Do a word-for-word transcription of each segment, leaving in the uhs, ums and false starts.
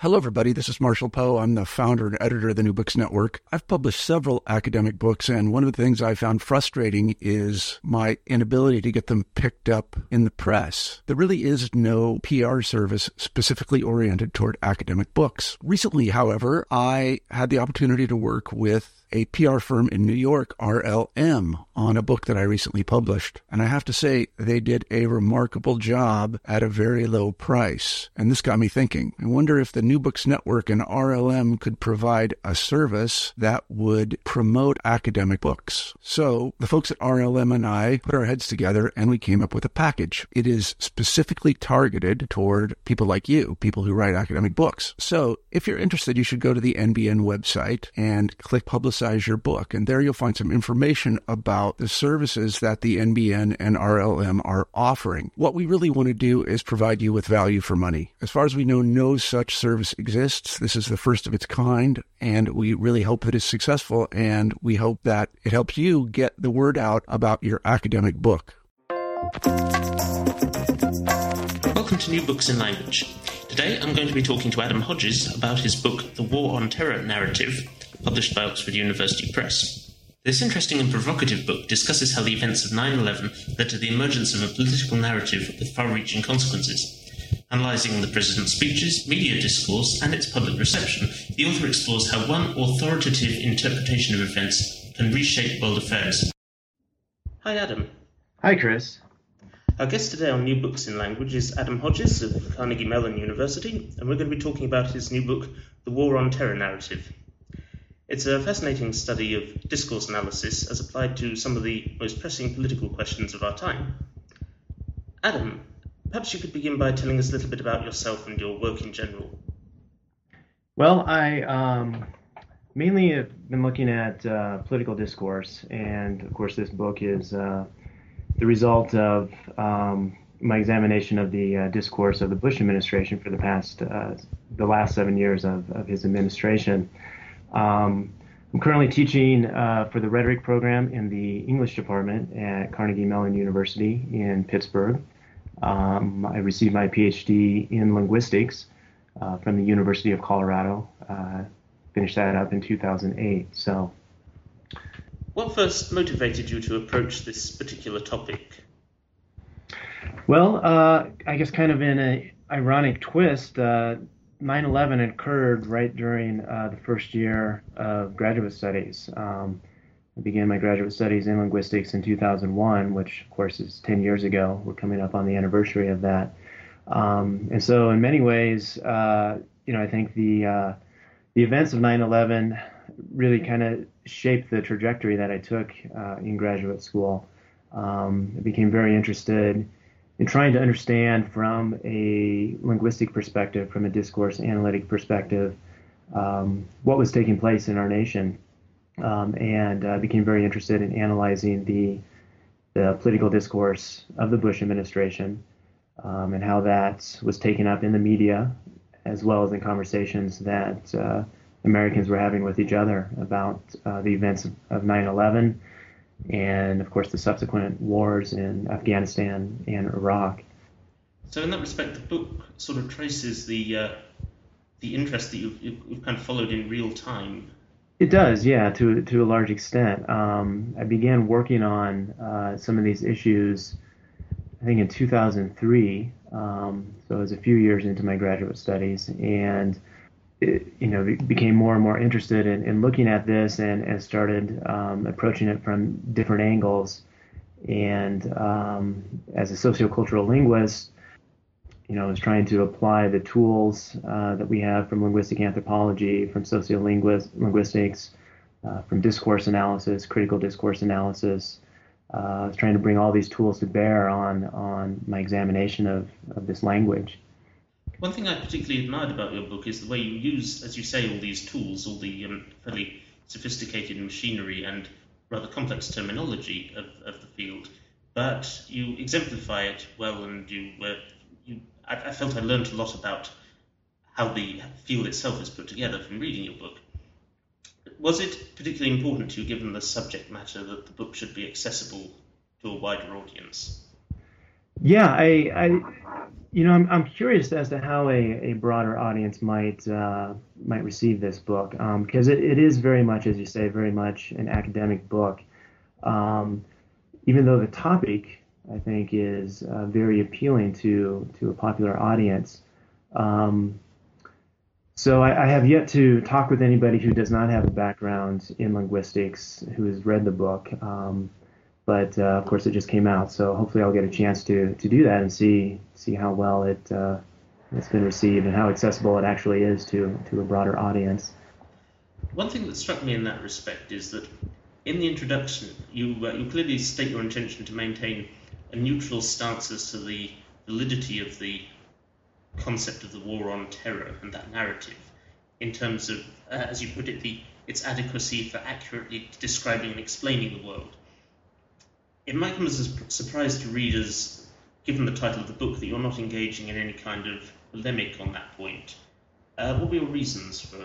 Hello, everybody. This is Marshall Poe. I'm the founder and editor of the New Books Network. I've published several academic books, and one of the things I found frustrating is my inability to get them picked up in the press. There really is no P R service specifically oriented toward academic books. Recently, however, I had the opportunity to work with a P R firm in New York, R L M, on a book that I recently published. And I have to say, they did a remarkable job at a very low price. And this got me thinking. I wonder if the New Books Network and R L M could provide a service that would promote academic books. So the folks at R L M and I put our heads together and we came up with a package. It is specifically targeted toward people like you, people who write academic books. So if you're interested, you should go to the N B N website and click Publicize your book, and there you'll find some information about the services that the N B N and R L M are offering. What we really want to do is provide you with value for money. As far as we know, no such service exists. This is the first of its kind, and we really hope that it's successful, and we hope that it helps you get the word out about your academic book. Welcome to New Books in Language. Today I'm going to be talking to Adam Hodges about his book, The War on Terror Narrative, published by Oxford University Press. This interesting and provocative book discusses how the events of nine eleven led to the emergence of a political narrative with far-reaching consequences. Analysing the president's speeches, media discourse, and its public reception, the author explores how one authoritative interpretation of events can reshape world affairs. Hi, Adam. Hi, Chris. Our guest today on New Books in Language is Adam Hodges of Carnegie Mellon University, and we're going to be talking about his new book, The War on Terror Narrative. It's a fascinating study of discourse analysis as applied to some of the most pressing political questions of our time. Adam, perhaps you could begin by telling us a little bit about yourself and your work in general. Well, I um, mainly have been looking at uh, political discourse, and of course this book is uh, the result of um, my examination of the uh, discourse of the Bush administration for the past, uh, the last seven years of, of his administration. Um, I'm currently teaching uh, for the rhetoric program in the English department at Carnegie Mellon University in Pittsburgh. Um, I received my P H D in linguistics uh, from the University of Colorado. Uh, finished that up in two thousand eight. So, what first motivated you to approach this particular topic? Well, uh, I guess kind of in an ironic twist, uh, nine eleven occurred right during uh, the first year of graduate studies. Um, I began my graduate studies in linguistics in two thousand one, which of course is ten years ago. We're coming up on the anniversary of that. Um, and so in many ways, uh, you know, I think the uh, the events of nine eleven really kind of shaped the trajectory that I took uh, in graduate school. Um, I became very interested in trying to understand from a linguistic perspective, from a discourse analytic perspective, um, what was taking place in our nation, um, and uh, became very interested in analyzing the, the political discourse of the Bush administration um, and how that was taken up in the media, as well as in conversations that uh, Americans were having with each other about uh, the events of, of nine eleven. And, of course, the subsequent wars in Afghanistan and Iraq. So in that respect, the book sort of traces the uh, the interest that you've, you've kind of followed in real time. It does, yeah, to to a large extent. Um, I began working on uh, some of these issues, I think, in two thousand three. Um, so it was a few years into my graduate studies, and it, you know, became more and more interested in, in looking at this, and, and started um, approaching it from different angles. And um, as a sociocultural linguist, you know, I was trying to apply the tools uh, that we have from linguistic anthropology, from sociolinguistics, uh, from discourse analysis, critical discourse analysis. Uh, I was trying to bring all these tools to bear on on my examination of, of this language. One thing I particularly admired about your book is the way you use, as you say, all these tools, all the um, fairly sophisticated machinery and rather complex terminology of, of the field, but you exemplify it well, and you, uh, you I, I felt I learned a lot about how the field itself is put together from reading your book. Was it particularly important to you, given the subject matter, that the book should be accessible to a wider audience? Yeah, I, I You know, I'm I'm curious as to how a, a broader audience might uh, might receive this book, because it, it is very much, as you say, very much an academic book. Um, Even though the topic, I think, is uh, very appealing to to a popular audience. Um, so I, I have yet to talk with anybody who does not have a background in linguistics who has read the book. Um, but uh, of course, it just came out, so hopefully I'll get a chance to to do that and see see how well it uh, it's been received and how accessible it actually is to to a broader audience. One thing that struck me in that respect is that in the introduction, you uh, you clearly state your intention to maintain a neutral stance as to the validity of the concept of the war on terror and that narrative, in terms of, uh, as you put it, the its adequacy for accurately describing and explaining the world. It might come as a surprise to readers, given the title of the book, that you're not engaging in any kind of polemic on that point. Uh, what were your reasons for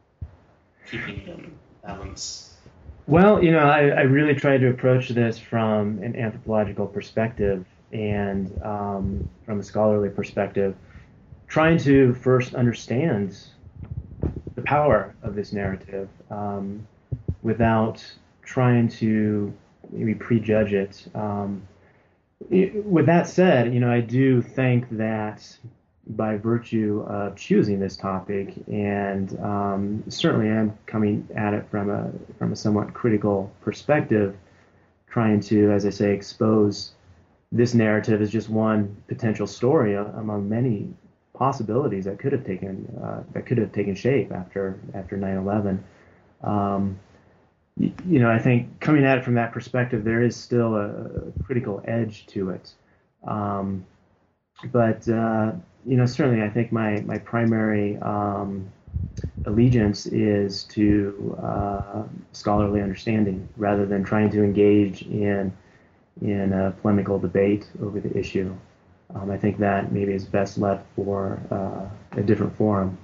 keeping um, balance? Well, you know, I, I really tried to approach this from an anthropological perspective and um, from a scholarly perspective, trying to first understand the power of this narrative um, without trying to maybe prejudge it. Um, it. With that said, you know, I do think that by virtue of choosing this topic, and um, certainly I'm coming at it from a from a somewhat critical perspective, trying to, as I say, expose this narrative as just one potential story among many possibilities that could have taken uh, that could have taken shape after after nine eleven. Um, you, you know, I think coming at it from that perspective, there is still a, a critical edge to it. Um, but uh, you know, certainly, I think my my primary um, allegiance is to uh, scholarly understanding rather than trying to engage in in a polemical debate over the issue. Um, I think that maybe is best left for uh, a different forum.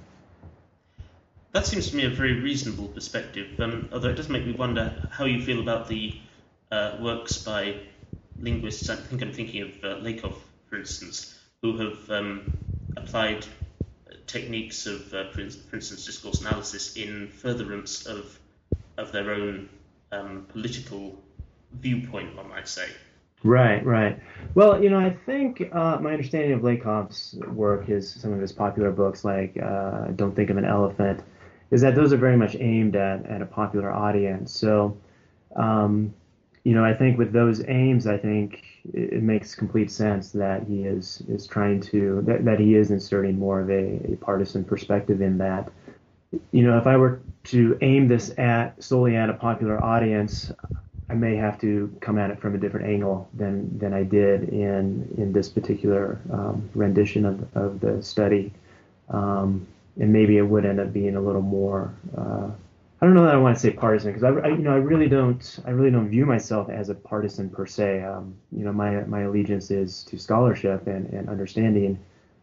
That seems to me a very reasonable perspective, um, although it does make me wonder how you feel about the uh, works by linguists. I think I'm thinking of uh, Lakoff, for instance, who have um, applied techniques of, uh, for instance, discourse analysis in furtherance of of their own um, political viewpoint, one might say. Right, right. Well, you know, I think uh, my understanding of Lakoff's work, his some of his popular books like uh, Don't Think of an Elephant, is that those are very much aimed at, at a popular audience. So, um, you know, I think with those aims, I think it, it makes complete sense that he is is trying to that, that he is inserting more of a, a partisan perspective in that. You know, if I were to aim this at solely at a popular audience, I may have to come at it from a different angle than than I did in in this particular um, rendition of of the study, um, and maybe it would end up being a little more. Uh, I don't know that I want to say partisan because I, I, you know, I really don't, I really don't view myself as a partisan per se. Um, you know, my my allegiance is to scholarship and and understanding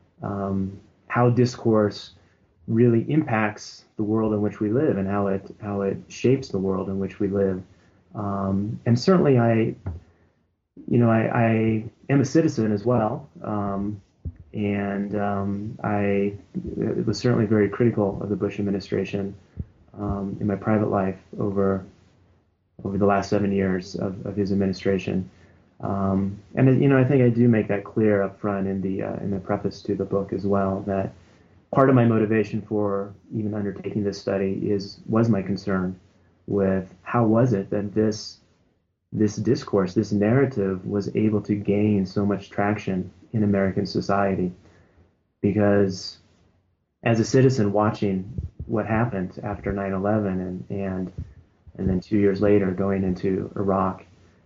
um, how discourse really impacts the world in which we live and how it how it shapes the world in which we live. Um, and certainly I, you know, I, I am a citizen as well. Um, and um, I was certainly very critical of the Bush administration um, in my private life over over the last seven years of, of his administration. Um, and, you know, I think I do make that clear up front in the uh, in the preface to the book as well, that part of my motivation for even undertaking this study is was my concern with how was it that this this discourse, this narrative was able to gain so much traction in American society. Because as a citizen watching what happened after nine eleven and and, and then two years later going into Iraq,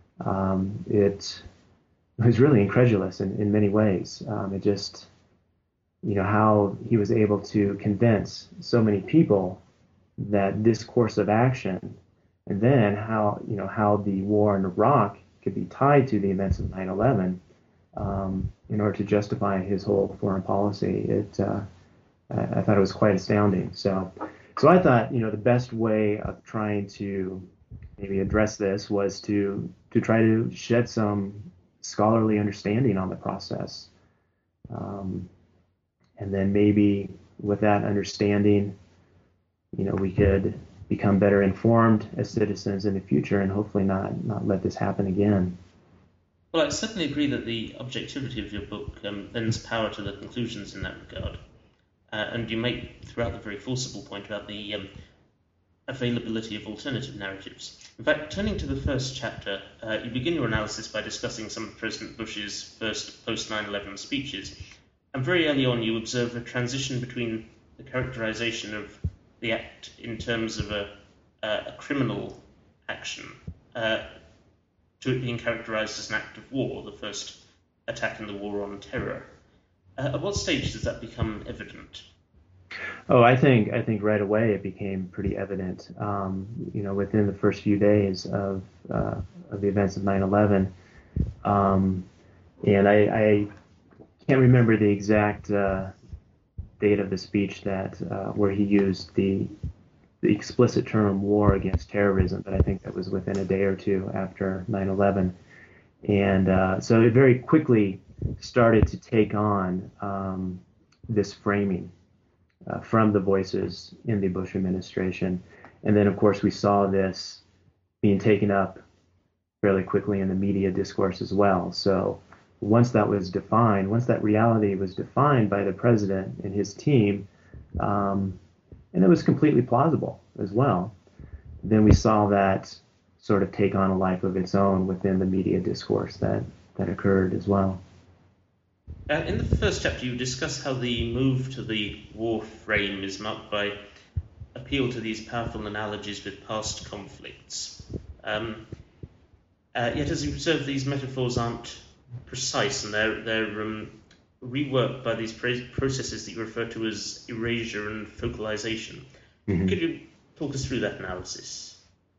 um, it was really incredulous in, in many ways. Um, it just, you know, how he was able to convince so many people that this course of action, and then how, you know, how the war in Iraq could be tied to the events of nine eleven um, in order to justify his whole foreign policy. It, uh, I, I thought it was quite astounding. So, so I thought, you know, the best way of trying to maybe address this was to to try to shed some scholarly understanding on the process. Um, and then maybe with that understanding, you know, we could become better informed as citizens in the future, and hopefully not not let this happen again. Well, I certainly agree that the objectivity of your book um, lends power to the conclusions in that regard. Uh, and you make throughout the very forcible point about the um, availability of alternative narratives. In fact, turning to the first chapter, uh, you begin your analysis by discussing some of President Bush's first post nine eleven speeches. And very early on, you observe a transition between the characterization of the act in terms of a, uh, a criminal action uh, to it being characterized as an act of war, the first attack in the War on Terror. Uh, at what stage does that become evident? Oh, I think I think right away it became pretty evident. Um, you know, within the first few days of uh, of the events of nine eleven, um, and I, I can't remember the exact uh, date of the speech that uh, where he used the the explicit term "war against terrorism," but I think that was within a day or two after nine eleven, and uh, so it very quickly started to take on um, this framing uh, from the voices in the Bush administration. And then, of course, we saw this being taken up fairly quickly in the media discourse as well. So once that was defined, once that reality was defined by the president and his team, um, and it was completely plausible as well, then we saw that sort of take on a life of its own within the media discourse that, that occurred as well. Uh, in the first chapter, you discuss how the move to the war frame is marked by appeal to these powerful analogies with past conflicts. Um, uh, yet, as you observe, these metaphors aren't precise, and they're they're um, reworked by these pra- processes that you refer to as erasure and focalization. Mm-hmm. Could you talk us through that analysis?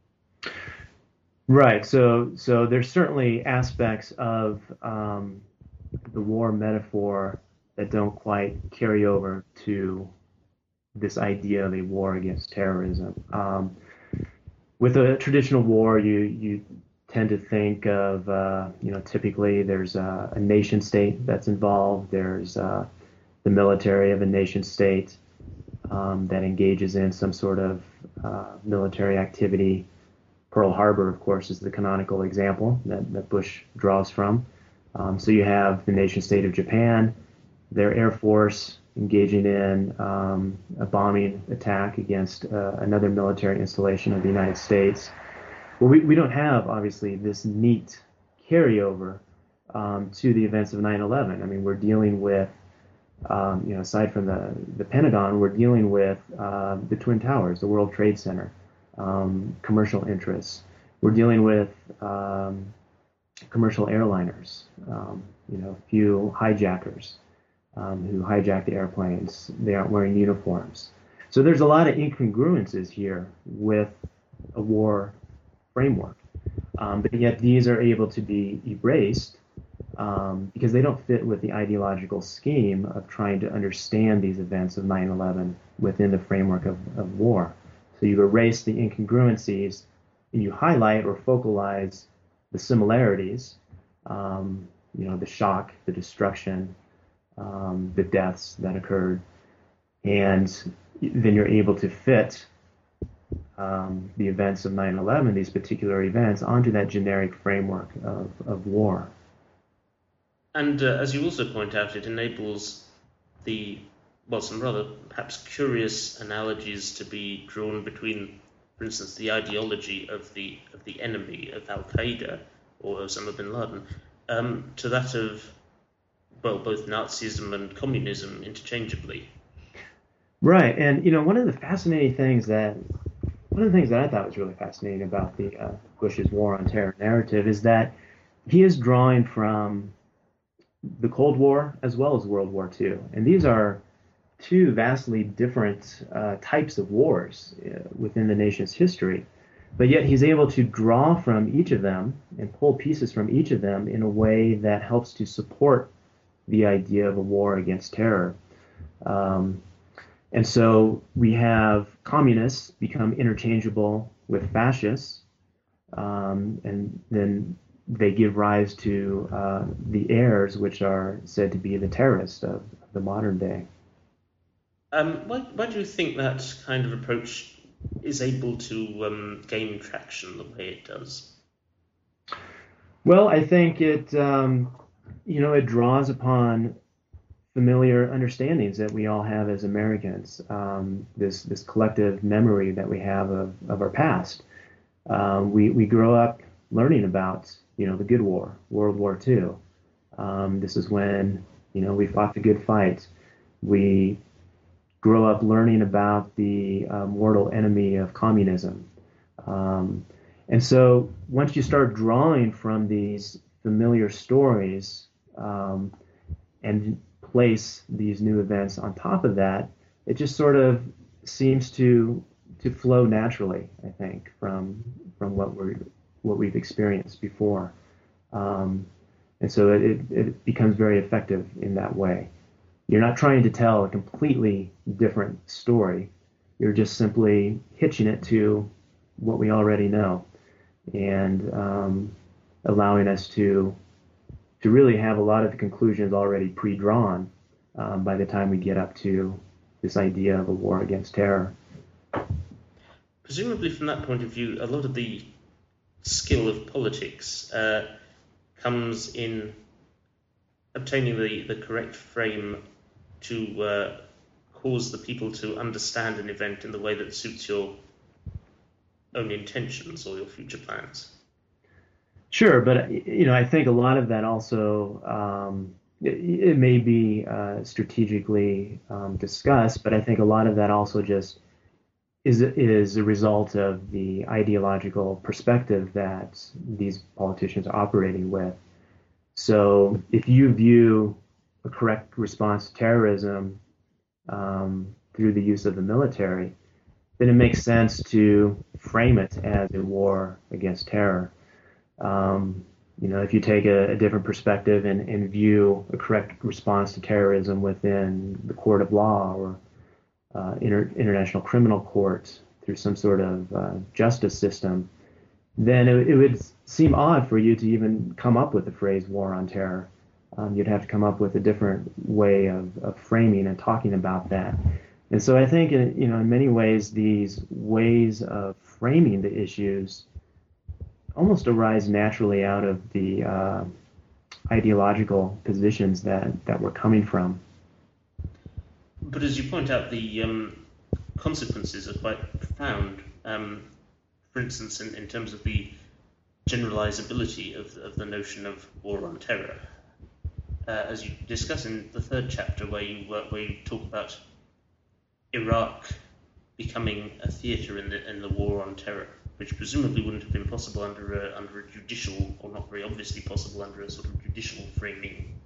Right. So, so there's certainly aspects of um, the war metaphor that don't quite carry over to this idea of a war against terrorism. Um, with a traditional war, you you tend to think of, uh, you know, typically there's a, a nation state that's involved. There's uh, the military of a nation state um, that engages in some sort of uh, military activity. Pearl Harbor, of course, is the canonical example that, that Bush draws from. Um, so you have the nation state of Japan, their Air Force engaging in um, a bombing attack against uh, another military installation of the United States. Well, we, we don't have, obviously, this neat carryover um, to the events of nine eleven. I mean, we're dealing with, um, you know, aside from the, the Pentagon, we're dealing with uh, the Twin Towers, the World Trade Center, um, commercial interests. We're dealing with um, commercial airliners, um, you know, a few hijackers um, who hijack the airplanes. They aren't wearing uniforms. So there's a lot of incongruences here with a war framework. Um, but yet these are able to be erased um, because they don't fit with the ideological scheme of trying to understand these events of nine eleven within the framework of, of war. So you erase the incongruencies and you highlight or focalize the similarities, um, you know, the shock, the destruction, um, the deaths that occurred, and then you're able to fit um, the events of nine eleven, these particular events, onto that generic framework of, of war. And uh, as you also point out, it enables the, well, some rather perhaps curious analogies to be drawn between, for instance, the ideology of the of the enemy of Al Qaeda or Osama bin Laden, um, to that of, well, both Nazism and communism interchangeably. Right, and you know, one of the fascinating things that one of the things that I thought was really fascinating about the uh, Bush's War on Terror narrative is that he is drawing from the Cold War as well as World War Two, and these are two vastly different uh, types of wars uh, within the nation's history. But yet he's able to draw from each of them and pull pieces from each of them in a way that helps to support the idea of a war against terror. Um, and so we have communists become interchangeable with fascists, um, and then they give rise to uh, the heirs, which are said to be the terrorists of the modern day. Um, why, why do you think that kind of approach is able to um, gain traction the way it does? Well, I think it, um, you know, it draws upon familiar understandings that we all have as Americans. Um, this this collective memory that we have of, of our past. Um, we we grow up learning about, you know, the good war, World War Two. Um, this is when, you know, we fought the good fight. We grow up learning about the uh, mortal enemy of communism. Um, and so once you start drawing from these familiar stories um, and place these new events on top of that, it just sort of seems to to flow naturally, I think, from from what we're what we've experienced before. Um, and so it, it becomes very effective in that way. You're not trying to tell a completely different story. You're just simply hitching it to what we already know and um, allowing us to to really have a lot of the conclusions already pre-drawn um, by the time we get up to this idea of a war against terror. Presumably, from that point of view, a lot of the skill of politics uh, comes in obtaining the, the correct frame to uh, cause the people to understand an event in the way that suits your own intentions or your future plans. Sure, but you know, I think a lot of that also um, it, it may be uh, strategically um, discussed, but I think a lot of that also just is is a result of the ideological perspective that these politicians are operating with. So, if you view a correct response to terrorism um, through the use of the military, then it makes sense to frame it as a war against terror. Um, you know, if you take a, a different perspective and, and view a correct response to terrorism within the court of law or uh, inter, international criminal courts through some sort of uh, justice system, then it, it would seem odd for you to even come up with the phrase war on terror. Um, you'd have to come up with a different way of, of framing and talking about that. And so I think, in, you know, in many ways, these ways of framing the issues almost arise naturally out of the uh, ideological positions that, that we're coming from. But as you point out, the um, consequences are quite profound. Um, for instance, in, in terms of the generalizability of, of the notion of war on terror. Uh, as you discuss in the third chapter, where you, where you talk about Iraq becoming a theatre in the in the war on terror, which presumably wouldn't have been possible under a, under a judicial, or not very obviously possible under a sort of judicial framing.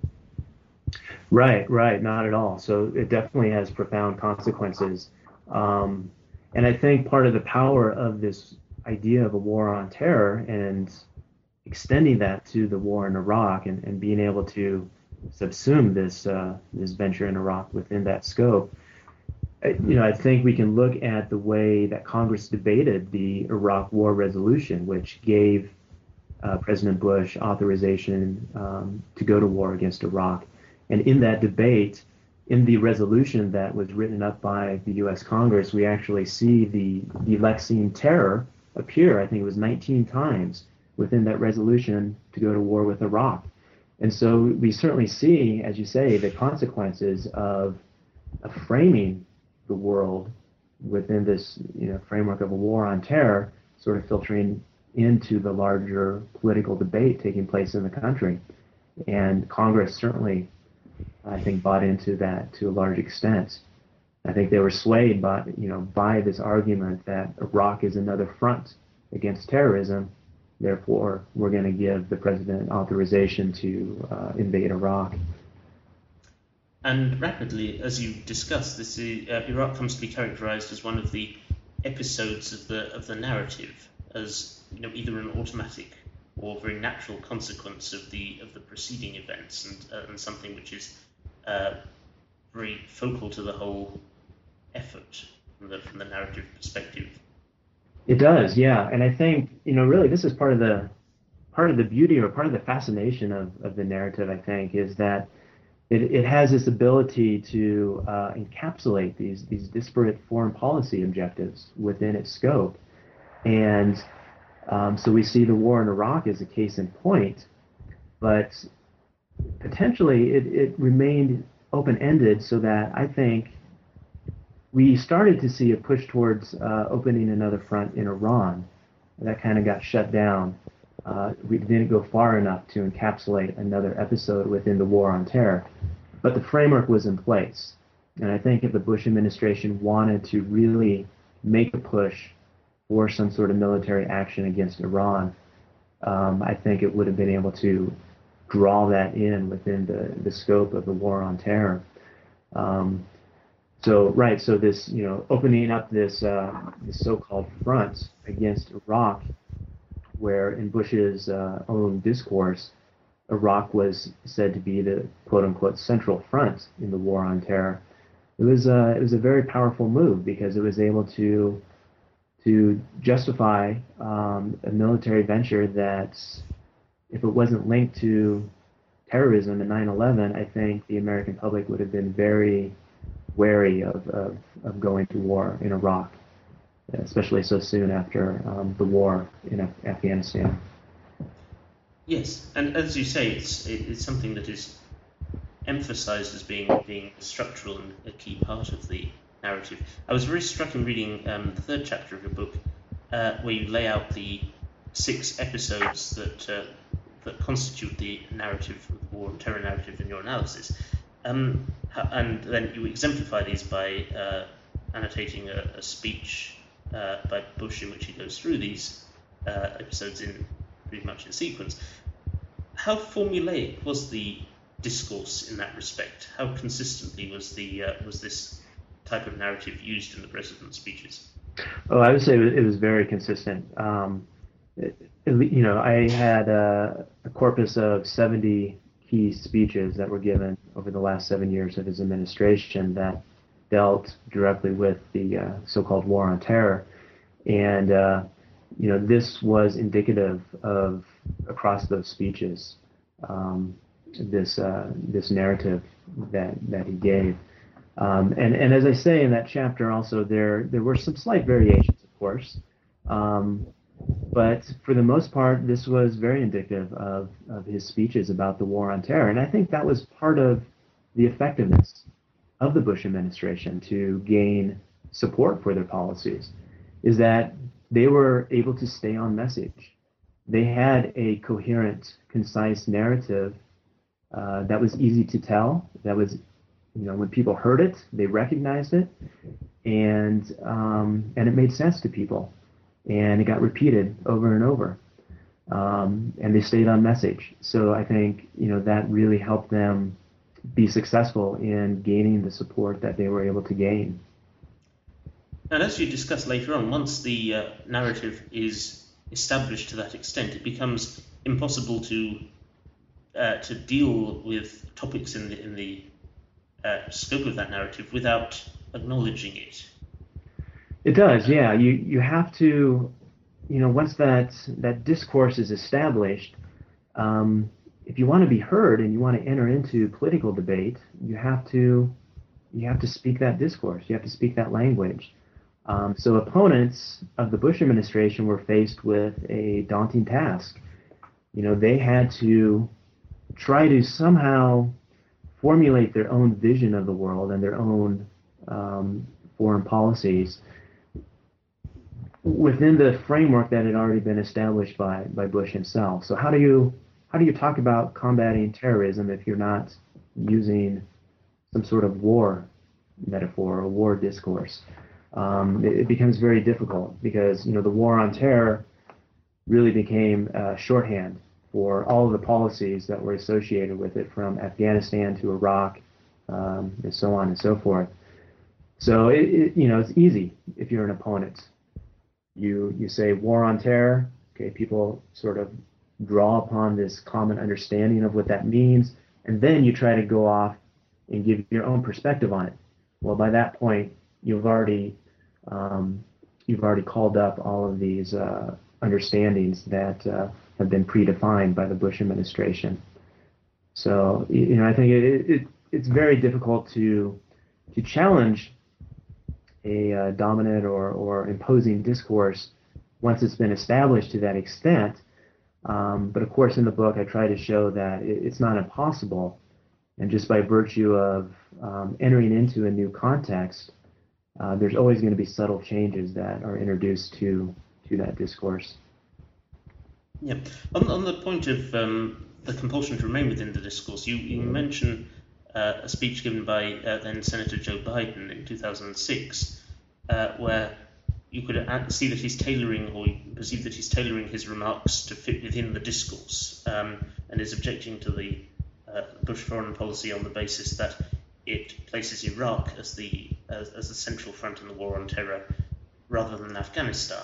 Right, right, not at all. So it definitely has profound consequences. Um, and I think part of the power of this idea of a war on terror and extending that to the war in Iraq and, and being able to subsume this uh, this venture in Iraq within that scope, you know, I think we can look at the way that Congress debated the Iraq War resolution, which gave uh, President Bush authorization um, to go to war against Iraq. And in that debate, in the resolution that was written up by the U S Congress, we actually see the, the Lexine terror appear, I think it was nineteen times within that resolution to go to war with Iraq. And so we certainly see, as you say, the consequences of, of framing the world within this, you know, framework of a war on terror, sort of filtering into the larger political debate taking place in the country. And Congress certainly, I think, bought into that to a large extent. I think they were swayed by, you know, by this argument that Iraq is another front against terrorism. Therefore, we're going to give the president authorization to uh, invade Iraq. And rapidly, as you discuss, this is, uh, Iraq comes to be characterized as one of the episodes of the of the narrative, as, you know, either an automatic or very natural consequence of the of the preceding events, and uh, and something which is uh, very focal to the whole effort from the from the narrative perspective. It does, yeah, and I think, you know, really this is part of the part of the beauty or part of the fascination of, of the narrative. I think is that it, it has this ability to uh, encapsulate these these disparate foreign policy objectives within its scope. And um, so we see the war in Iraq as a case in point, but potentially it, it remained open-ended so that I think we started to see a push towards uh, opening another front in Iran. That kind of got shut down. Uh, we didn't go far enough to encapsulate another episode within the war on terror. But the framework was in place. And I think if the Bush administration wanted to really make a push for some sort of military action against Iran, um, I think it would have been able to draw that in within the, the scope of the war on terror. Um, so, right, so this, you know, opening up this, uh, this so-called front against Iraq, where in Bush's uh, own discourse, Iraq was said to be the quote-unquote central front in the war on terror. It was a, it was a very powerful move because it was able to to justify um, a military venture that, if it wasn't linked to terrorism in nine eleven, I think the American public would have been very wary of, of, of going to war in Iraq, especially so soon after um, the war in Af- Afghanistan. Yes, and as you say, it's it's something that is emphasized as being being structural and a key part of the narrative. I was very struck in reading um, the third chapter of your book, uh, where you lay out the six episodes that uh, that constitute the narrative of the war and terror narrative in your analysis, um, and then you exemplify these by uh, annotating a, a speech uh, by Bush in which he goes through these uh, episodes in pretty much in sequence. How formulaic was the discourse in that respect? How consistently was the uh, was this type of narrative used in the president's speeches? Oh, I would say it was very consistent. Um, it, it, you know, I had a, a corpus of seventy key speeches that were given over the last seven years of his administration that dealt directly with the uh, so-called war on terror, and uh, you know, this was indicative of across those speeches, um, this uh, this narrative that that he gave. Um, and, and as I say in that chapter also, there there were some slight variations, of course, um, but for the most part, this was very indicative of, of his speeches about the war on terror. And I think that was part of the effectiveness of the Bush administration to gain support for their policies, is that they were able to stay on message. They had a coherent, concise narrative uh, that was easy to tell, that was, you know, when people heard it, they recognized it, and um, and it made sense to people, and it got repeated over and over, um, and they stayed on message. So I think, you know, that really helped them be successful in gaining the support that they were able to gain. And as you discuss later on, once the uh, narrative is established to that extent, it becomes impossible to uh, to deal with topics in the in the uh, scope of that narrative without acknowledging it. It does, yeah. You you have to, you know, once that that discourse is established, um, if you want to be heard and you want to enter into political debate, you have to you have to speak that discourse. You have to speak that language. Um, so opponents of the Bush administration were faced with a daunting task. You know, they had to try to somehow formulate their own vision of the world and their own um, foreign policies within the framework that had already been established by, by Bush himself. So how do you how do you talk about combating terrorism if you're not using some sort of war metaphor or war discourse? Um, it, it becomes very difficult because, you know, the war on terror really became uh, shorthand for all of the policies that were associated with it, from Afghanistan to Iraq, um, and so on and so forth. So it, it, you know, it's easy if you're an opponent. You you say war on terror, okay, people sort of draw upon this common understanding of what that means, and then you try to go off and give your own perspective on it. Well, by that point, you've already um, you've already called up all of these uh, understandings that uh, have been predefined by the Bush administration. So, you know, I think it, it it's very difficult to to challenge a uh, dominant or, or imposing discourse once it's been established to that extent. Um, but of course, in the book, I try to show that it, it's not impossible. And just by virtue of um, entering into a new context, uh, there's always going to be subtle changes that are introduced to to that discourse. Yeah. On, on the point of um, the compulsion to remain within the discourse, you, you mention uh, a speech given by uh, then Senator Joe Biden in two thousand six, uh, where you could see that he's tailoring, or you perceive that he's tailoring his remarks to fit within the discourse, um, and is objecting to the uh, Bush foreign policy on the basis that it places Iraq as the as, as the central front in the war on terror, rather than Afghanistan.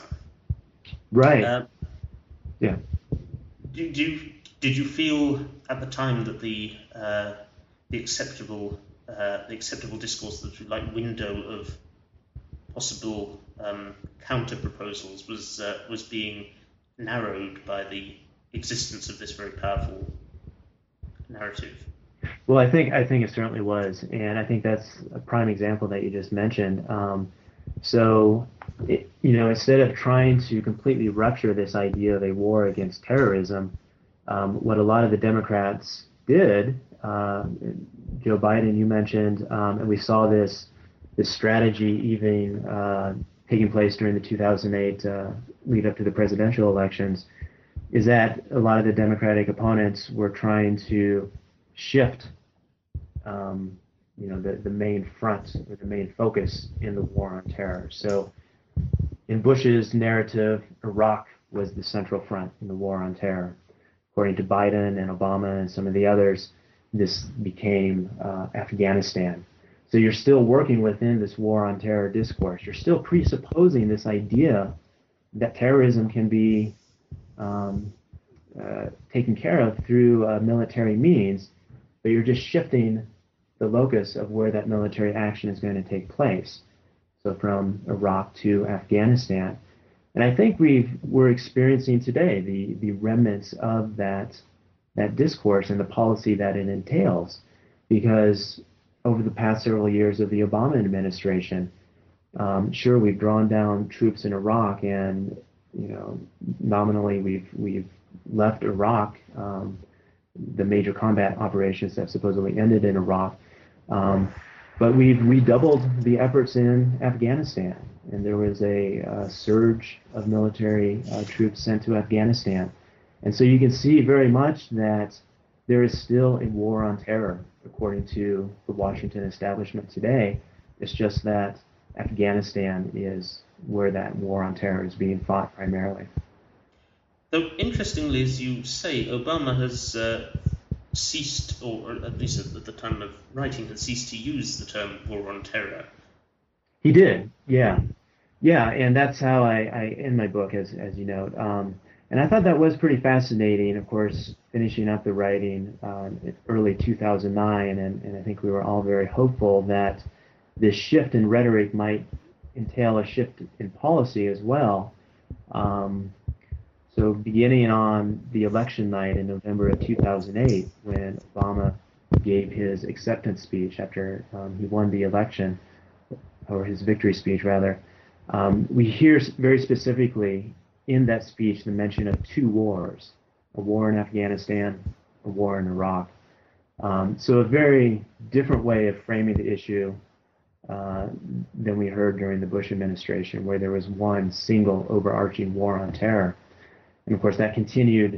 Right. Uh, yeah. Did you did you feel at the time that the uh, the acceptable uh, the acceptable discourse, the like window of possible um, counter proposals was uh, was being narrowed by the existence of this very powerful narrative? Well, I think I think it certainly was, and I think that's a prime example that you just mentioned. Um, so, it, you know, instead of trying to completely rupture this idea of a war against terrorism, um, what a lot of the Democrats did, uh, Joe Biden, you mentioned, um, and we saw this this strategy even uh, taking place during the two thousand eight uh, lead up to the presidential elections, is that a lot of the Democratic opponents were trying to shift, um, you know, the, the main front or the main focus in the war on terror. So in Bush's narrative, Iraq was the central front in the war on terror. According to Biden and Obama and some of the others, this became uh, Afghanistan. So you're still working within this war on terror discourse. You're still presupposing this idea that terrorism can be um, uh, taken care of through uh, military means, but you're just shifting the locus of where that military action is going to take place. So from Iraq to Afghanistan. And I think we've, we're experiencing today the, the remnants of that, that discourse and the policy that it entails, because over the past several years of the Obama administration, um, sure, we've drawn down troops in Iraq, and you know, nominally we've we've left Iraq, um, the major combat operations that supposedly ended in Iraq, um, but we've redoubled the efforts in Afghanistan, and there was a, a surge of military uh, troops sent to Afghanistan, and so you can see very much that there is still a war on terror, according to the Washington establishment today. It's just that Afghanistan is where that war on terror is being fought primarily. Though, interestingly, as you say, Obama has uh, ceased, or at least at the time of writing, has ceased to use the term war on terror. He did, yeah. Yeah, and that's how I, I end my book, as, as you note. Um, and I thought that was pretty fascinating, of course, finishing up the writing um, in early two thousand nine, and, and I think we were all very hopeful that this shift in rhetoric might entail a shift in policy as well. Um, so beginning on the election night in November of two thousand eight, when Obama gave his acceptance speech after um, he won the election, or his victory speech rather, um, we hear very specifically in that speech the mention of two wars, a war in Afghanistan, a war in Iraq. Um, so a very different way of framing the issue uh, than we heard during the Bush administration, where there was one single overarching war on terror. And of course that continued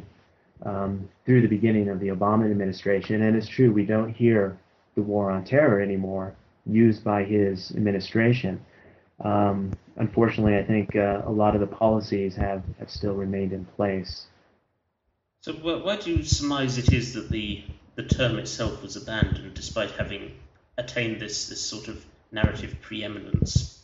um, through the beginning of the Obama administration. And it's true, we don't hear the war on terror anymore used by his administration. Um, unfortunately, I think uh, a lot of the policies have, have still remained in place. So why do you surmise it is that the, the term itself was abandoned despite having attained this, this sort of narrative preeminence?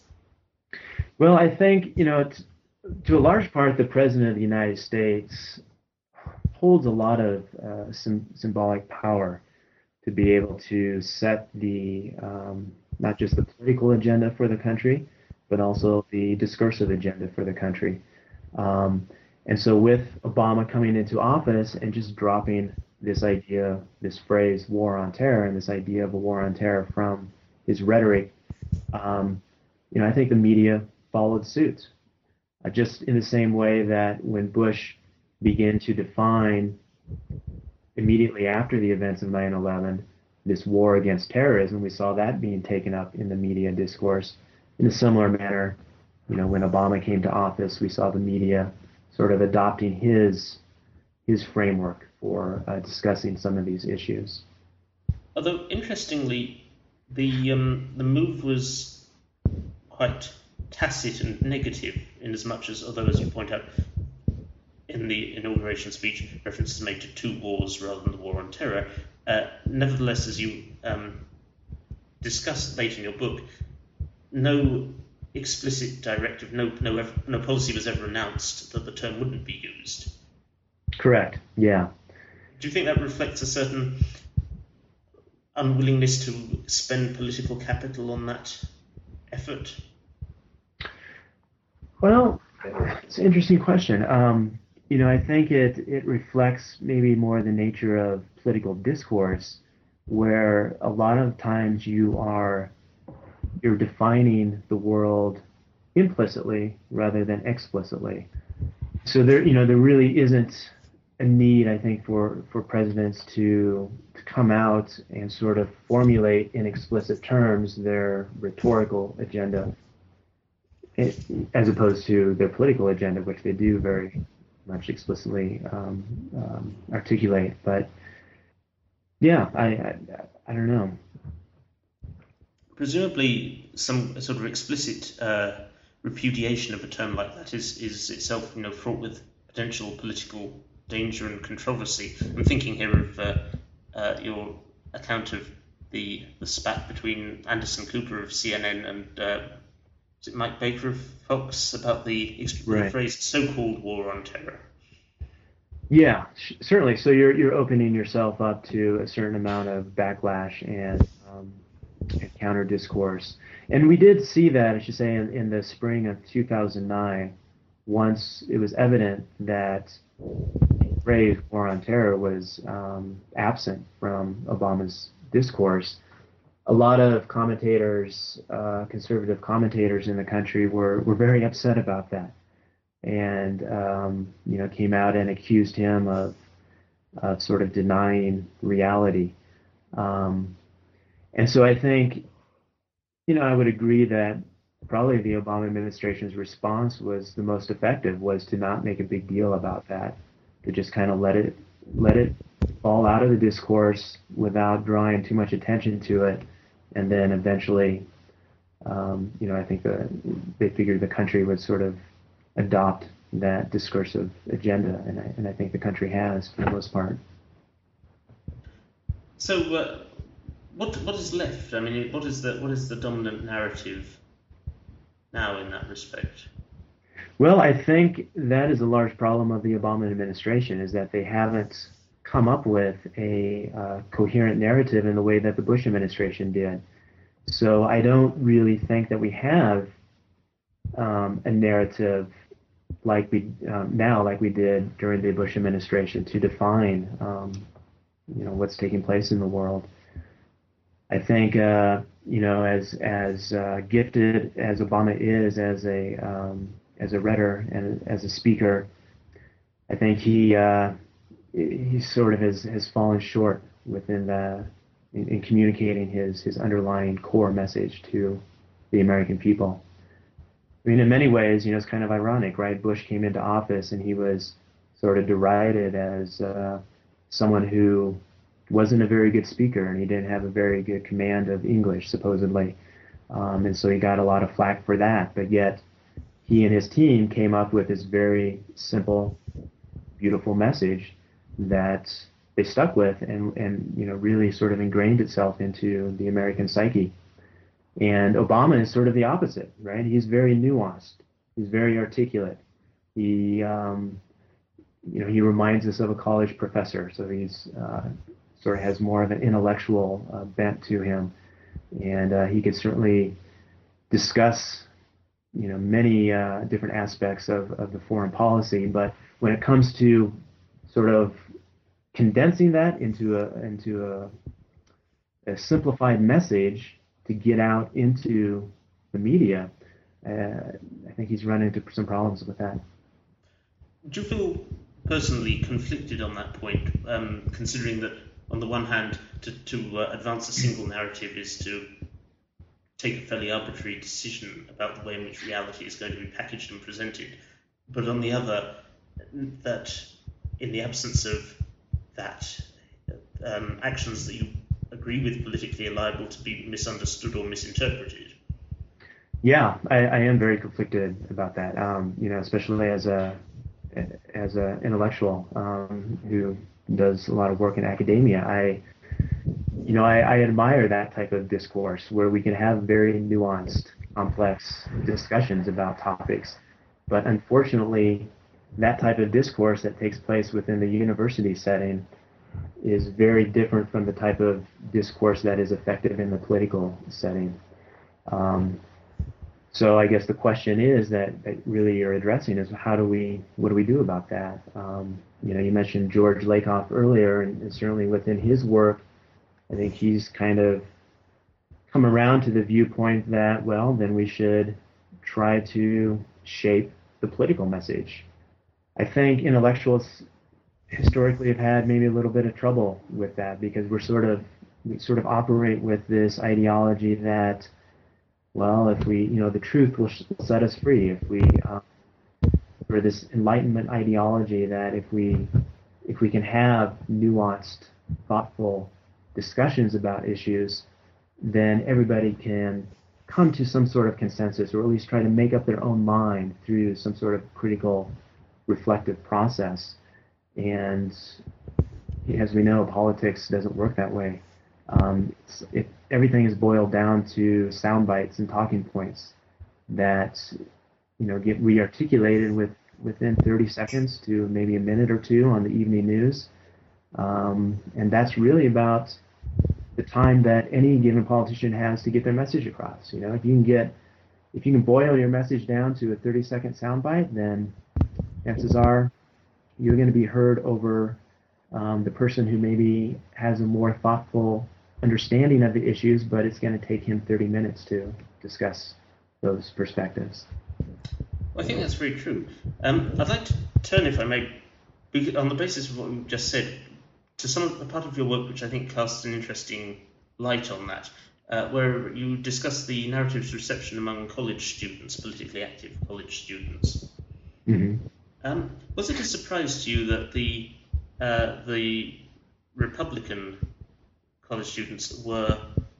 Well, I think, you know, t- to a large part, the President of the United States holds a lot of uh, sim- symbolic power to be able to set the, um, not just the political agenda for the country, but also the discursive agenda for the country. Um, And so with Obama coming into office and just dropping this idea, this phrase, war on terror, and this idea of a war on terror from his rhetoric, um, you know, I think the media followed suit. Uh, just in the same way that when Bush began to define immediately after the events of nine eleven this war against terrorism, we saw that being taken up in the media discourse. In a similar manner, you know, when Obama came to office, we saw the media sort of adopting his his framework for uh, discussing some of these issues. Although interestingly, the um, the move was quite tacit and negative, in as much as, although as you point out, in the inauguration speech, reference is made to two wars rather than the war on terror. Uh, nevertheless, as you um, discuss late in your book, no explicit directive, no no no policy was ever announced that the term wouldn't be used. Correct. Yeah. Do you think that reflects a certain unwillingness to spend political capital on that effort? Well, it's an interesting question. Um, you know, I think it it reflects maybe more the nature of political discourse, where a lot of times you are you're defining the world implicitly rather than explicitly. So there, you know, there really isn't a need, I think, for, for presidents to, to come out and sort of formulate in explicit terms their rhetorical agenda, it, as opposed to their political agenda, which they do very much explicitly um, um, articulate. But yeah, I, I I don't know. Presumably, some sort of explicit uh, repudiation of a term like that is is itself, you know, fraught with potential political danger and controversy. I'm thinking here of uh, uh, your account of the the spat between Anderson Cooper of C N N and uh, is it Mike Baker of Fox about the, right. the phrase "so-called war on terror." Yeah, sh- certainly. So you're you're opening yourself up to a certain amount of backlash and, um, and counter discourse, and we did see that, I should say, in, in the spring of two thousand nine, once it was evident that the phrase "war on terror" was um, absent from Obama's discourse. A lot of commentators, uh, conservative commentators in the country, were were very upset about that, and um, you know, came out and accused him of of sort of denying reality. Um, and so I think, you know, I would agree that probably the Obama administration's response was the most effective, was to not make a big deal about that, to just kind of let it let it fall out of the discourse without drawing too much attention to it. And then eventually, um, you know, I think the, they figured the country would sort of adopt that discursive agenda, and I, and I think the country has, for the most part. So, uh, what what is left? I mean, what is the what is the dominant narrative now in that respect? Well, I think that is a large problem of the Obama administration, is that they haven't come up with a uh, coherent narrative in the way that the Bush administration did. So I don't really think that we have um, a narrative like we um, now, like we did during the Bush administration, to define, um, you know, what's taking place in the world. I think, uh, you know, as as uh, gifted as Obama is as a um, as a rhetor and as a speaker, I think he uh, he sort of has, has fallen short within the in, in communicating his his underlying core message to the American people. I mean, in many ways, you know, it's kind of ironic, right? Bush came into office and he was sort of derided as uh, someone who wasn't a very good speaker, and he didn't have a very good command of English, supposedly. Um, and so he got a lot of flack for that. But yet he and his team came up with this very simple, beautiful message that they stuck with, and, and you know, really sort of ingrained itself into the American psyche. And Obama is sort of the opposite, right? He's very nuanced. He's very articulate. He, um, you know, he reminds us of a college professor. So he's uh, sort of has more of an intellectual uh, bent to him, and uh, he could certainly discuss you know, many uh, different aspects of, of the foreign policy. But when it comes to sort of condensing that into a into a, a simplified message to get out into the media, uh, I think he's run into some problems with that. Do you feel personally conflicted on that point, um, considering that on the one hand, to, to uh, advance a single narrative is to take a fairly arbitrary decision about the way in which reality is going to be packaged and presented, but on the other, that in the absence of that, um, actions that you agree with politically are liable to be misunderstood or misinterpreted? Yeah, I, I am very conflicted about that. Um, you know, especially as a as an intellectual um, who does a lot of work in academia. I, you know, I, I admire that type of discourse where we can have very nuanced, complex discussions about topics. But unfortunately, that type of discourse that takes place within the university setting is very different from the type of discourse that is effective in the political setting. Um, So I guess the question is that, that really you're addressing is how do we, what do we do about that? Um, you know, you mentioned George Lakoff earlier, and, and certainly within his work, I think he's kind of come around to the viewpoint that, well, then we should try to shape the political message. I think intellectuals historically have had maybe a little bit of trouble with that because we're sort of, we sort of operate with this ideology that, well, if we, you know, the truth will set us free. If we, um, or this enlightenment ideology that if we, if we can have nuanced, thoughtful discussions about issues, then everybody can come to some sort of consensus, or at least try to make up their own mind through some sort of critical, reflective process. And as we know, politics doesn't work that way. Um, it's, it, everything is boiled down to sound bites and talking points that, you know, get re-articulated with, within thirty seconds to maybe a minute or two on the evening news. Um, and that's really about the time that any given politician has to get their message across. You know, if you can get, if you can boil your message down to a thirty second soundbite, then chances are you're going to be heard over um, the person who maybe has a more thoughtful understanding of the issues, but it's going to take him thirty minutes to discuss those perspectives. Well, I think that's very true. Um, I'd like to turn, if I may, on the basis of what we've just said, to some of the part of your work which I think casts an interesting light on that, uh, where you discuss the narrative's reception among college students, politically active college students. Mm-hmm. Um, was it a surprise to you that the uh, the Republican college students were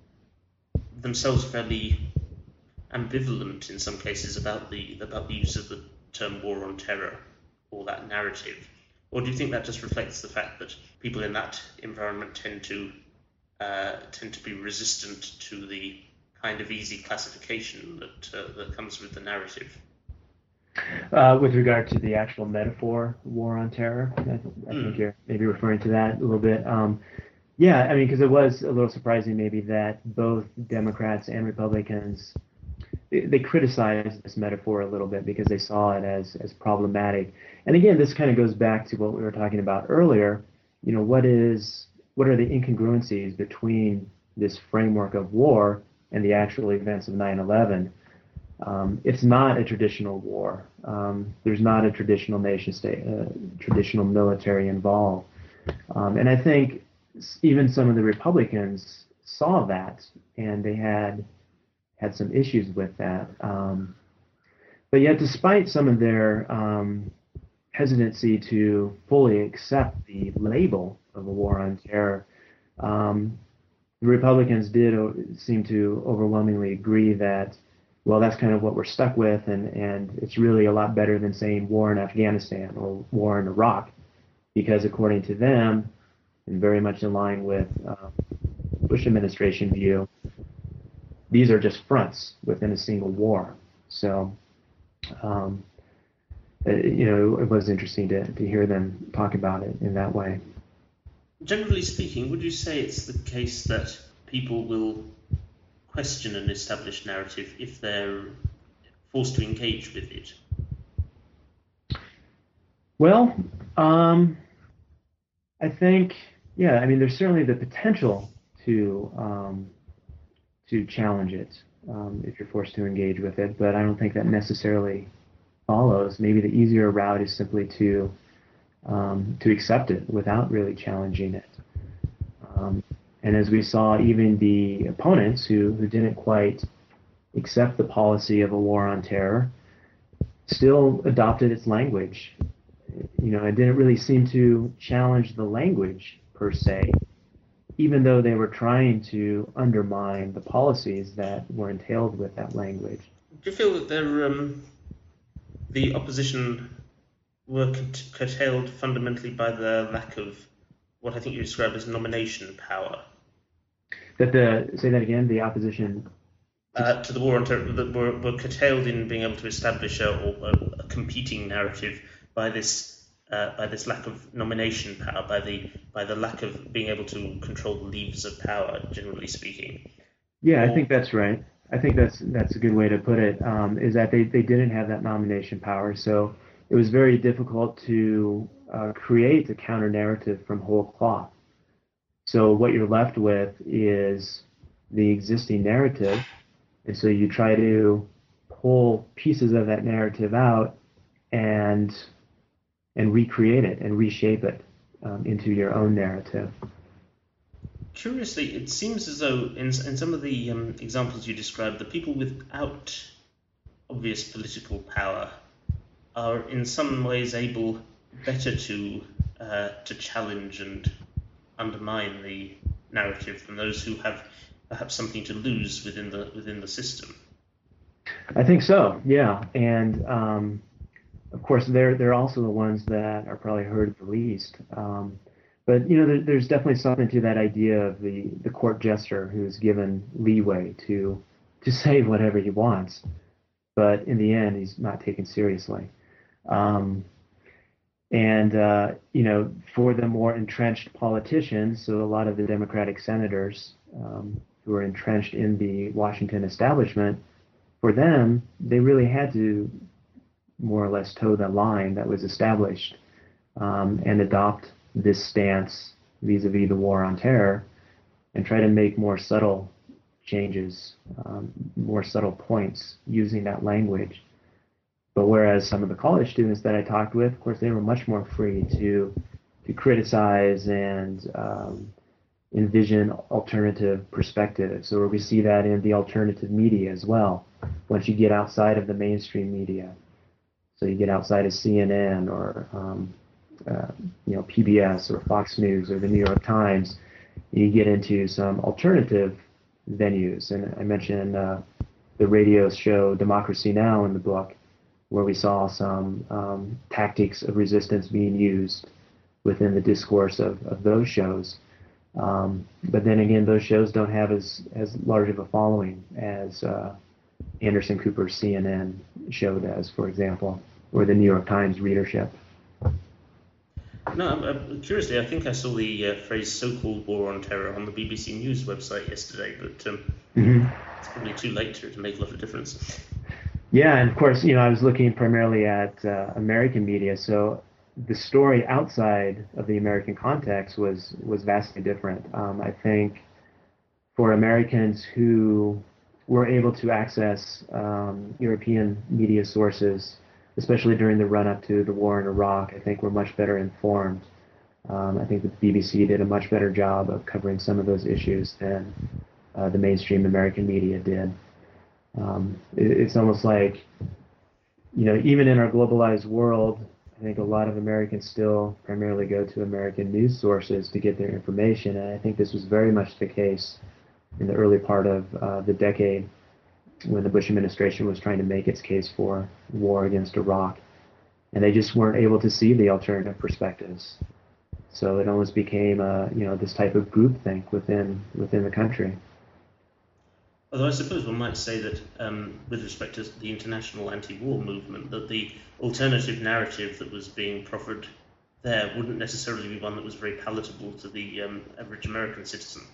themselves fairly ambivalent in some cases about the about the use of the term war on terror or that narrative? Or do you think that just reflects the fact that people in that environment tend to uh, tend to be resistant to the kind of easy classification that uh, that comes with the narrative? Uh, with regard to the actual metaphor, war on terror, I, I mm. think you're maybe referring to that a little bit. Um, yeah, I mean, because it was a little surprising maybe that both Democrats and Republicans, they, they criticized this metaphor a little bit because they saw it as as problematic. And again, this kind of goes back to what we were talking about earlier. You know, what is what are the incongruencies between this framework of war and the actual events of nine eleven? Um, it's not a traditional war. Um, there's not a traditional nation state, uh, traditional military involved. Um, and I think even some of the Republicans saw that, and they had had some issues with that. Um, but yet, despite some of their um, hesitancy to fully accept the label of a war on terror, um, the Republicans did o- seem to overwhelmingly agree that, well, that's kind of what we're stuck with, and, and it's really a lot better than saying war in Afghanistan or war in Iraq, because according to them, and very much in line with uh, Bush administration view, these are just fronts within a single war. So, um, it, you know, it was interesting to, to hear them talk about it in that way. Generally speaking, would you say it's the case that people will question an established narrative if they're forced to engage with it? Well, um, I think, yeah, I mean, there's certainly the potential to um, to challenge it um, if you're forced to engage with it, but I don't think that necessarily follows. Maybe the easier route is simply to um, to accept it without really challenging it. Um, and as we saw, even the opponents who, who didn't quite accept the policy of a war on terror still adopted its language. You know, it didn't really seem to challenge the language per se, even though they were trying to undermine the policies that were entailed with that language. Do you feel that they're, um, the opposition were curtailed fundamentally by the lack of what I think you described as nomination power? That the, say that again, the opposition Uh, to the war on terror, that were, were curtailed in being able to establish a, a, a competing narrative by this uh, by this lack of nomination power, by the by the lack of being able to control the levers of power, generally speaking. Yeah, I think that's right. I think that's that's a good way to put it. Um, is that they, they didn't have that nomination power, so it was very difficult to uh, create a counter narrative from whole cloth. So what you're left with is the existing narrative. And so you try to pull pieces of that narrative out and and recreate it and reshape it um, into your own narrative. Curiously, it seems as though in, in some of the um, examples you described, the people without obvious political power are in some ways able better to uh, to challenge and undermine the narrative than those who have perhaps something to lose within the within the system. I think so, yeah. And um, of course, they're they're also the ones that are probably heard the least. Um, but you know, there, there's definitely something to that idea of the, the court jester who's given leeway to to say whatever he wants, but in the end, he's not taken seriously. Um, and uh, you know, for the more entrenched politicians, so a lot of the Democratic senators um, who are entrenched in the Washington establishment, for them, they really had to more or less toe the line that was established um, and adopt this stance vis-a-vis the war on terror and try to make more subtle changes, um, more subtle points using that language. But whereas some of the college students that I talked with, of course, they were much more free to to criticize and um, envision alternative perspectives. So we see that in the alternative media as well. Once you get outside of the mainstream media, so you get outside of C N N or um, uh, you know P B S or Fox News or the New York Times, you get into some alternative venues. And I mentioned uh, the radio show Democracy Now! In the book, where we saw some um, tactics of resistance being used within the discourse of, of those shows. Um, but then again, those shows don't have as, as large of a following as uh, Anderson Cooper's C N N show does, for example, or the New York Times readership. No, I'm, I'm, curiously, I think I saw the uh, phrase so-called war on terror on the B B C News website yesterday, but um, mm-hmm. It's probably too late to, to make a lot of difference. Yeah, and of course, you know, I was looking primarily at uh, American media, so the story outside of the American context was, was vastly different. Um, I think for Americans who were able to access um, European media sources, especially during the run-up to the war in Iraq, I think were much better informed. Um, I think the B B C did a much better job of covering some of those issues than uh, the mainstream American media did. Um, it, it's almost like, you know, even in our globalized world, I think a lot of Americans still primarily go to American news sources to get their information, and I think this was very much the case in the early part of uh, the decade when the Bush administration was trying to make its case for war against Iraq, and they just weren't able to see the alternative perspectives. So it almost became, a, you know, this type of groupthink within within the country. Although I suppose one might say that, um, with respect to the international anti-war movement, that the alternative narrative that was being proffered there wouldn't necessarily be one that was very palatable to the um, average American citizen.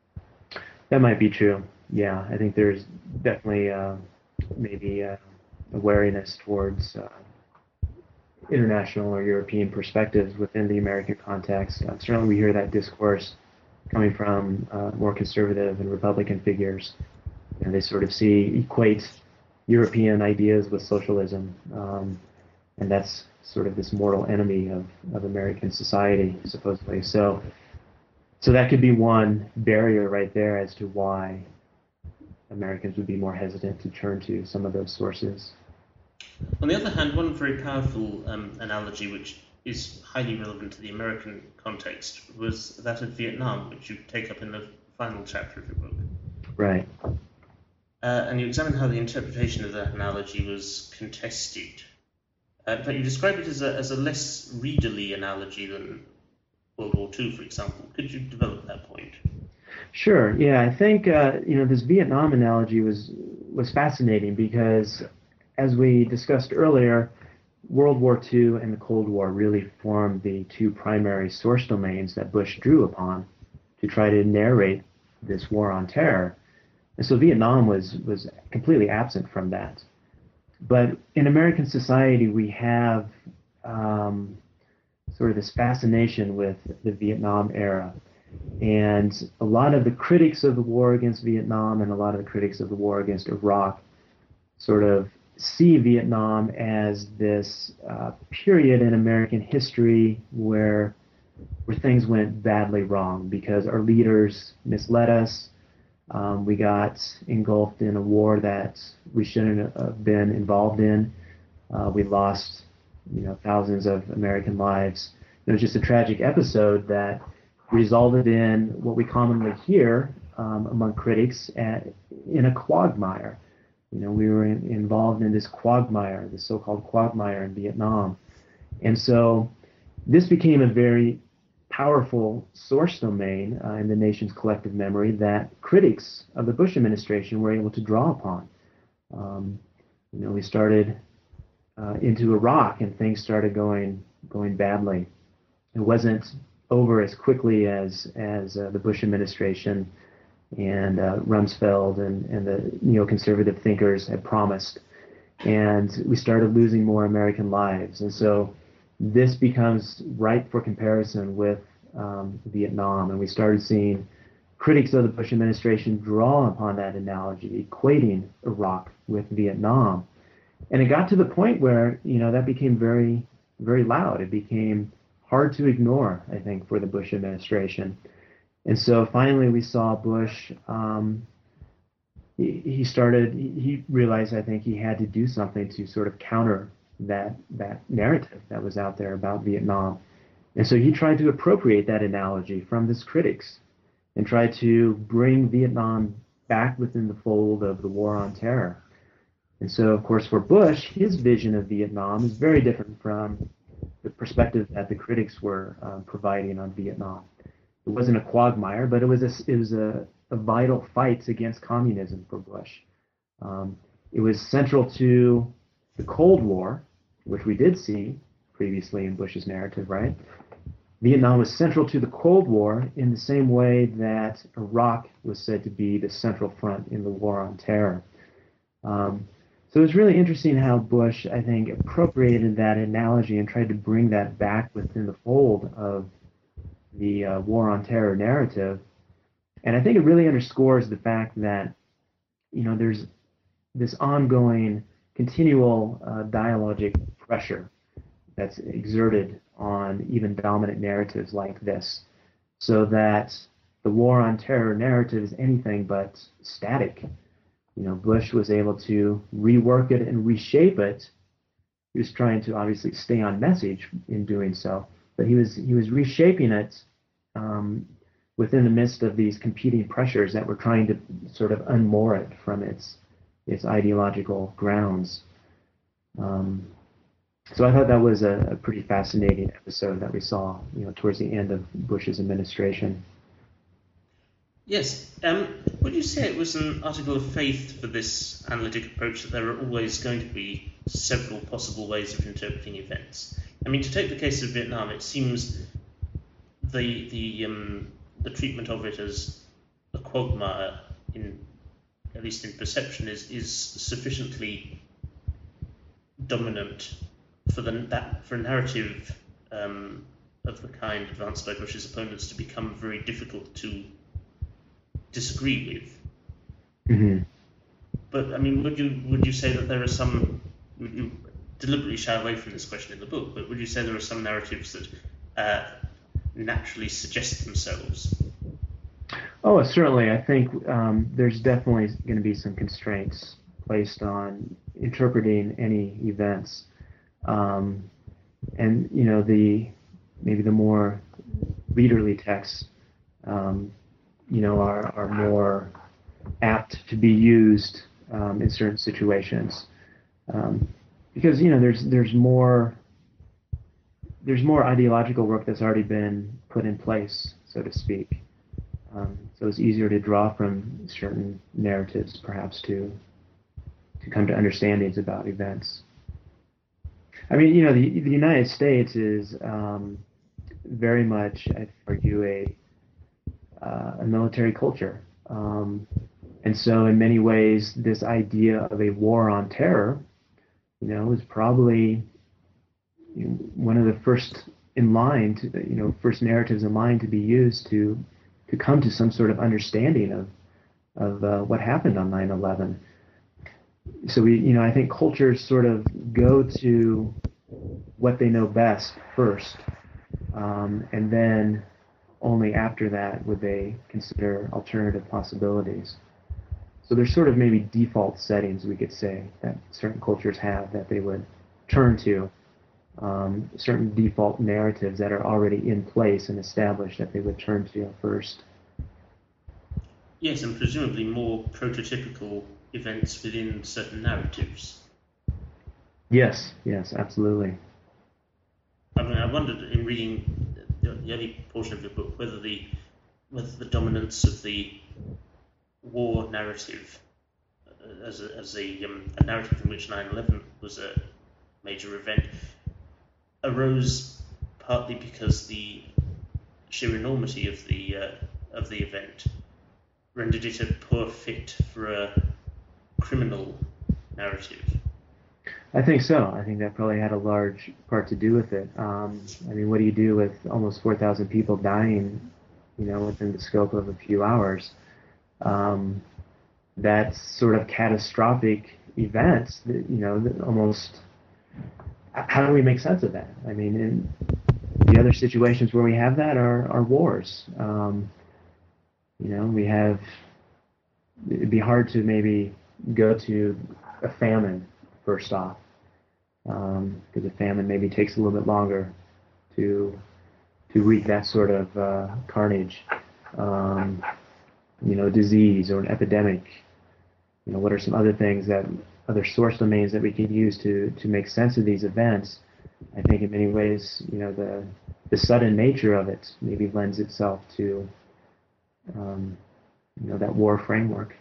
That might be true. Yeah, I think there's definitely uh, maybe uh, wariness towards uh, international or European perspectives within the American context. Uh, certainly we hear that discourse coming from uh, more conservative and Republican figures. You know, they sort of see, equate European ideas with socialism, um, and that's sort of this mortal enemy of, of American society, supposedly. So, so that could be one barrier right there as to why Americans would be more hesitant to turn to some of those sources. On the other hand, one very powerful um, analogy, which is highly relevant to the American context, was that of Vietnam, which you take up in the final chapter of your book. Right. Uh, and you examine how the interpretation of that analogy was contested. Uh, in fact, you describe it as a, as a less readerly analogy than World War Two, for example. Could you develop that point? Sure. Yeah, I think uh, you know this Vietnam analogy was was fascinating because, as we discussed earlier, World War Two and the Cold War really formed the two primary source domains that Bush drew upon to try to narrate this war on terror. And so Vietnam was was completely absent from that. But in American society, we have um, sort of this fascination with the Vietnam era. And a lot of the critics of the war against Vietnam and a lot of the critics of the war against Iraq sort of see Vietnam as this uh, period in American history where where things went badly wrong because our leaders misled us. Um, we got engulfed in a war that we shouldn't have been involved in. Uh, we lost, you know, thousands of American lives. It was just a tragic episode that resulted in what we commonly hear um, among critics at, in a quagmire. You know, we were in, involved in this quagmire, the so-called quagmire in Vietnam. And so this became a very powerful source domain uh, in the nation's collective memory that critics of the Bush administration were able to draw upon. Um, you know, we started uh, into Iraq and things started going going badly. It wasn't over as quickly as as uh, the Bush administration and uh, Rumsfeld and, and the neoconservative thinkers had promised. And we started losing more American lives. And so this becomes ripe for comparison with um, Vietnam. And we started seeing critics of the Bush administration draw upon that analogy, equating Iraq with Vietnam. And it got to the point where, you know, that became very, very loud. It became hard to ignore, I think, for the Bush administration. And so finally we saw Bush, um, he, he started, he realized, I think, he had to do something to sort of counter that that narrative that was out there about Vietnam. And so he tried to appropriate that analogy from his critics and try to bring Vietnam back within the fold of the war on terror. And so, of course, for Bush, his vision of Vietnam is very different from the perspective that the critics were uh, providing on Vietnam. It wasn't a quagmire, but it was a, it was a, a vital fight against communism for Bush. Um, it was central to the Cold War, which we did see previously in Bush's narrative, right? Vietnam was central to the Cold War in the same way that Iraq was said to be the central front in the war on terror. Um, so it was really interesting how Bush, I think, appropriated that analogy and tried to bring that back within the fold of the uh, war on terror narrative. And I think it really underscores the fact that, you know, there's this ongoing continual uh, dialogic pressure that's exerted on even dominant narratives like this, so that the war on terror narrative is anything but static. You know, Bush was able to rework it and reshape it. He was trying to obviously stay on message in doing so, but he was he was reshaping it um, within the midst of these competing pressures that were trying to sort of unmoor it from its its ideological grounds. Um, so I thought that was a, a pretty fascinating episode that we saw, you know, towards the end of Bush's administration. Yes. Um, would you say it was an article of faith for this analytic approach that there are always going to be several possible ways of interpreting events? I mean, to take the case of Vietnam, it seems the the um, the treatment of it as a quagmire, in at least in perception, is is sufficiently dominant for the that for a narrative um, of the kind advanced by Bush's opponents to become very difficult to disagree with. Mm-hmm. But I mean, would you would you say that there are some? You deliberately shy away from this question in the book, but would you say there are some narratives that uh, naturally suggest themselves? Oh, certainly. I think um, there's definitely going to be some constraints placed on interpreting any events, um, and you know the maybe the more readerly texts, um, you know, are are more apt to be used um, in certain situations, um, because you know there's there's more there's more ideological work that's already been put in place, so to speak. Um, so it's easier to draw from certain narratives, perhaps, to to come to understandings about events. I mean, you know, the the United States is um, very much, I'd argue, a uh, a military culture, um, and so in many ways, this idea of a war on terror, you know, is probably you know, one of the first in line to, you know, first narratives in line to be used to. to come to some sort of understanding of of uh, what happened on nine eleven. So we, you know, I think cultures sort of go to what they know best first, um, and then only after that would they consider alternative possibilities. So there's sort of maybe default settings, we could say, that certain cultures have that they would turn to. Um, certain default narratives that are already in place and established that they would turn to first. Yes, and presumably more prototypical events within certain narratives. Yes, yes, absolutely. I mean, I wondered in reading the, the early portion of your book whether the whether the dominance of the war narrative uh, as a, as a, um, a narrative in which nine eleven was a major event arose partly because the sheer enormity of the uh, of the event rendered it a poor fit for a criminal narrative. I think so. I think that probably had a large part to do with it. Um, I mean, what do you do with almost four thousand people dying, you know, within the scope of a few hours? Um, that's sort of catastrophic events that, you know, that almost. How do we make sense of that? I mean, in the other situations where we have that are, are wars. Um, you know, we have, it'd be hard to maybe go to a famine first off, um, because a famine maybe takes a little bit longer to to wreak that sort of uh, carnage. Um, you know, disease or an epidemic. You know, what are some other things that other source domains that we could use to to make sense of these events? I think in many ways, you know, the the sudden nature of it maybe lends itself to, um, you know, that war framework.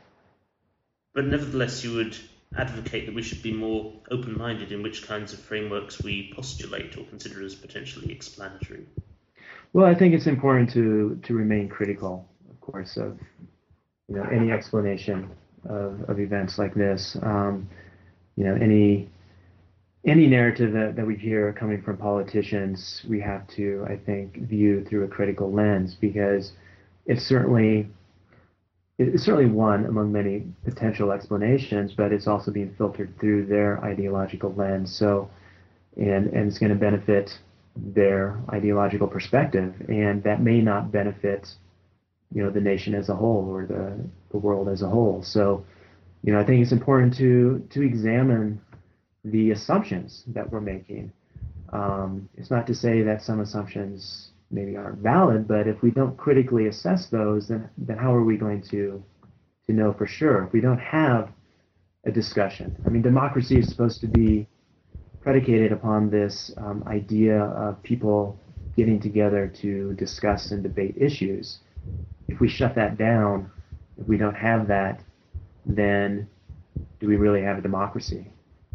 But nevertheless, you would advocate that we should be more open-minded in which kinds of frameworks we postulate or consider as potentially explanatory. Well, I think it's important to to remain critical, of course, of you know any explanation of, of events like this. Um, you know, any any narrative that, that we hear coming from politicians, we have to, I think, view through a critical lens, because it's certainly it's certainly one among many potential explanations, but it's also being filtered through their ideological lens. So, and and it's going to benefit their ideological perspective, and that may not benefit, you know, the nation as a whole or the, the world as a whole. So, you know, I think it's important to to examine the assumptions that we're making. Um, it's not to say that some assumptions maybe aren't valid, but if we don't critically assess those, then then how are we going to to know for sure? If we don't have a discussion, I mean, democracy is supposed to be predicated upon this um, idea of people getting together to discuss and debate issues. If we shut that down, if we don't have that, then do we really have a democracy?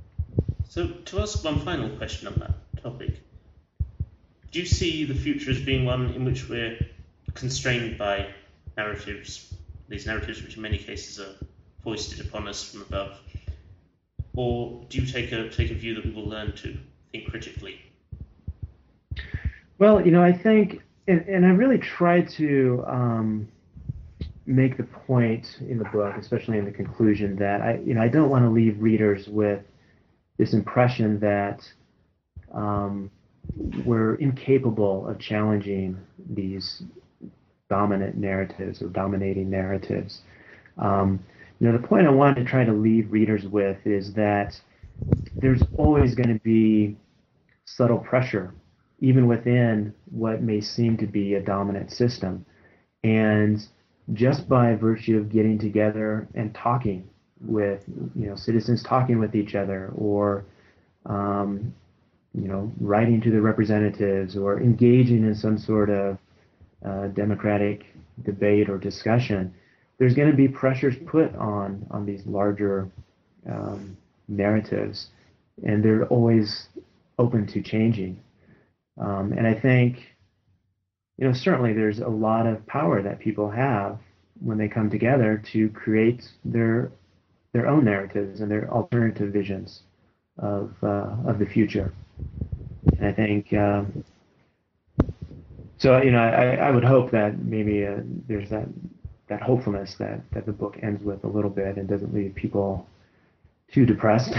So, to ask one final question on that topic, do you see the future as being one in which we're constrained by narratives, these narratives which in many cases are foisted upon us from above? or do you take a take a view that we will learn to think critically? Well, you know, I think, and, and I really try to um, make the point in the book, especially in the conclusion, that I, you know, I don't want to leave readers with this impression that um, we're incapable of challenging these dominant narratives or dominating narratives. Um, you know, the point I wanted to try to leave readers with is that there's always going to be subtle pressure, even within what may seem to be a dominant system. And just by virtue of getting together and talking with, you know, citizens talking with each other, or, um, you know, writing to their representatives, or engaging in some sort of uh, democratic debate or discussion, there's going to be pressures put on on these larger um, narratives, and they're always open to changing. Um, and I think, you know, certainly there's a lot of power that people have when they come together to create their their own narratives and their alternative visions of uh, of the future. And I think, um, so, you know, I, I would hope that maybe uh, there's that that hopefulness that, that the book ends with a little bit and doesn't leave people too depressed.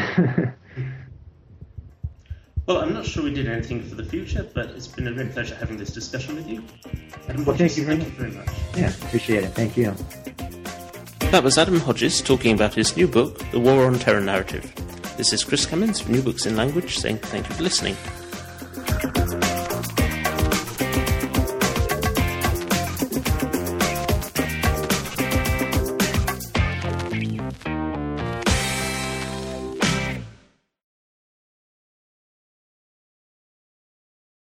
Well, I'm not sure we did anything for the future, but it's been a real pleasure having this discussion with you. Adam well, Hodges, thank you very, thank you very much. Yeah, appreciate it. Thank you. That was Adam Hodges talking about his new book, The War on Terror Narrative. This is Chris Cummins from New Books in Language saying thank you for listening.